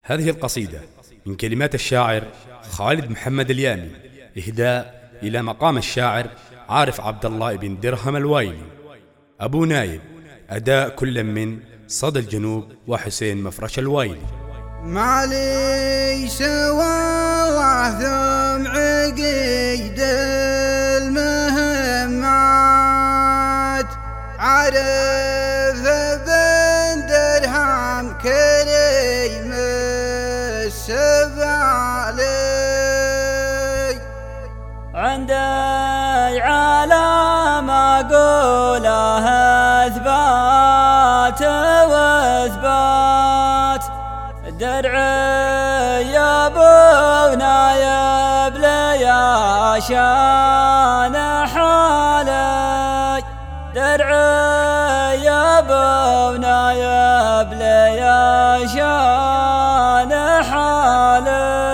هذه القصيدة من كلمات الشاعر خالد محمد اليامي، إهداء إلى مقام الشاعر عارف عبد الله بن درهم الوايلي، أبو نايب، أداء كل من صدى الجنوب وحسين مفرش الوايلي. معليش والله ثم عقيد المهمات عارف بن درهم كريم السبالي عندي علام أقولها إثبات وإثبات درعي يا ابو نايب لي عشان حالي، درعي يا ابو نايب لي عشان حالي.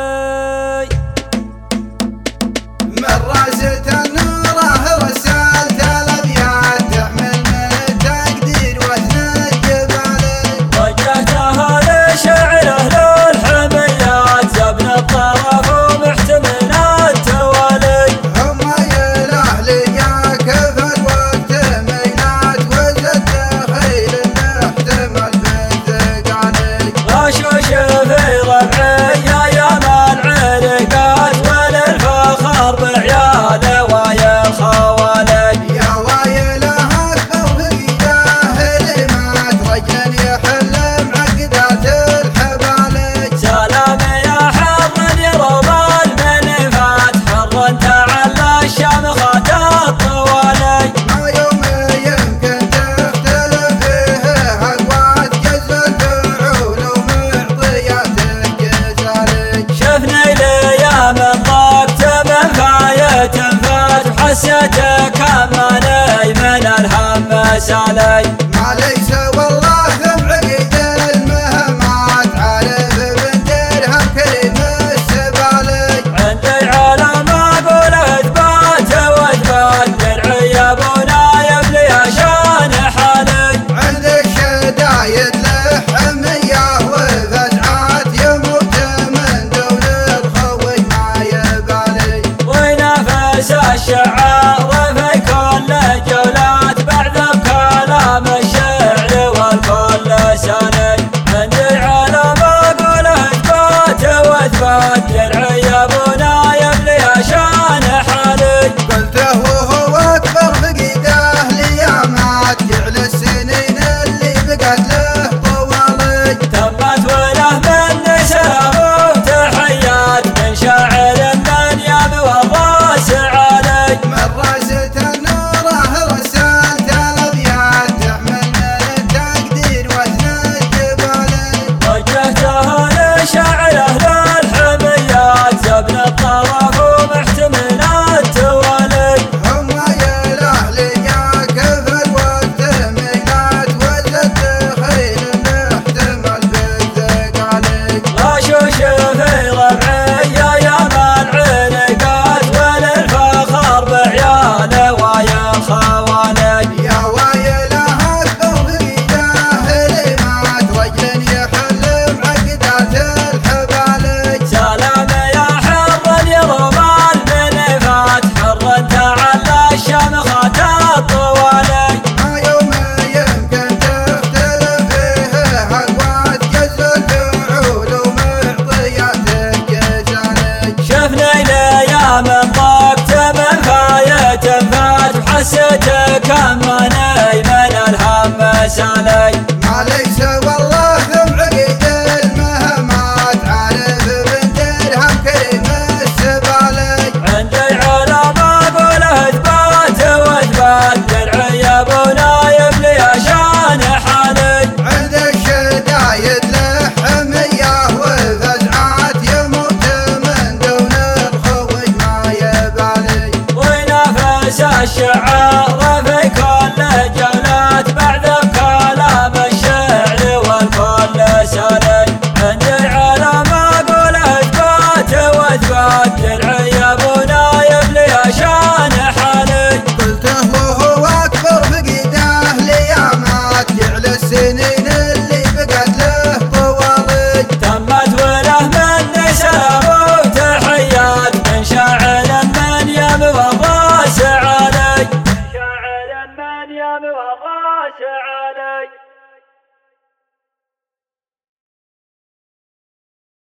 مرست النوره رسالت الابيات تحمل من التقدير وزن الجبال، وجهتها لشعره للحميات زبن الطرف ومحتمل التوالي، هم يلاهل يا كفى الوقت مينات وزد خيل احتمل بالثقالي، غشوش في ربعي يا مال عرقات وللفخر بعياله ويا الخوالي، يا وايلها التوفيقه اللي مات رجل يحل معقدات الحبالي، سلام يا حر يروم المنفات حر تعلى الشمخات الطوالي، ما يوم يمكن تختلف فيه اقوات جزت علوم معطيات الجزالي، شفني ليام الضبط من فاية فات وحسيتك اماني من الهم سالي، ما ليس والله ثم عقيد المهمات عارف بن درهم كريم السبالي، عندي علم اقول اثبات واثبات درعي يا ابو نايب لي عشان حالي، عندك شدايد لحميه وفزعات يموت من دون الخوي ما يبالي، وينافس الشعار في كل جولات بعد بكالات علي